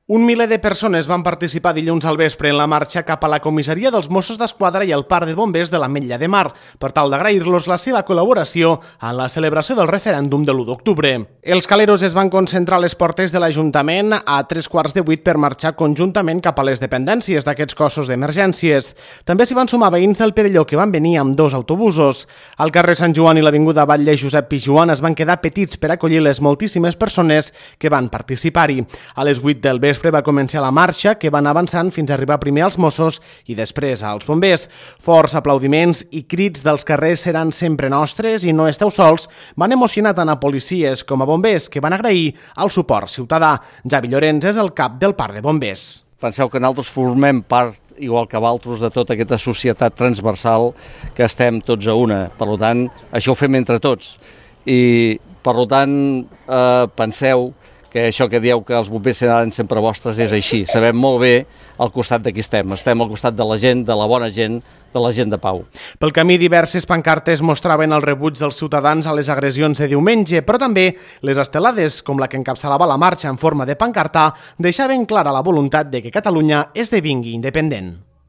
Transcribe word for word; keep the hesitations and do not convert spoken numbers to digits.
Un miler de persones van participar dilluns al vespre en la marxa cap a la comissaria dels Mossos d'Esquadra i el Parc de Bombers de l'Ametlla de Mar, per tal d'agrair-los la seva col·laboració en la celebració del referèndum de l'u d'octubre. Els caleros es van concentrar a les portes de l'Ajuntament a tres quarts de vuit per marxar conjuntament cap a les dependències d'aquests cossos d'emergències. També s'hi van sumar veïns del Perelló que van venir amb dos autobusos. Al carrer Sant Joan i l'avinguda Batlle Josep Pijuan es van quedar petits per acollir les moltíssimes persones que van participar-hi. A les vuit del vespre va començar la marxa, que van avançant fins a arribar primer als Mossos i després als bombers. Forts aplaudiments i crits dels carrers seran sempre nostres i no esteu sols van emocionar tant a policies com a bombers, que van agrair el suport ciutadà. Javi Llorenç és el cap del Parc de Bombers. Penseu que nosaltres formem part, igual que vosaltres, de tota aquesta societat transversal que estem tots a una. Per tant, això ho fem entre tots. I, per tant, eh, penseu que això que dieu que els bombers seran sempre vostres és així. Sabem molt bé al costat de qui estem. Estem al costat de la gent, de la bona gent, de la gent de pau. Pel camí, diverses pancartes mostraven el rebuig dels ciutadans a les agressions de diumenge, però també les estelades, com la que encapçalava la marxa en forma de pancarta, deixaven clara la voluntat de que Catalunya esdevingui independent.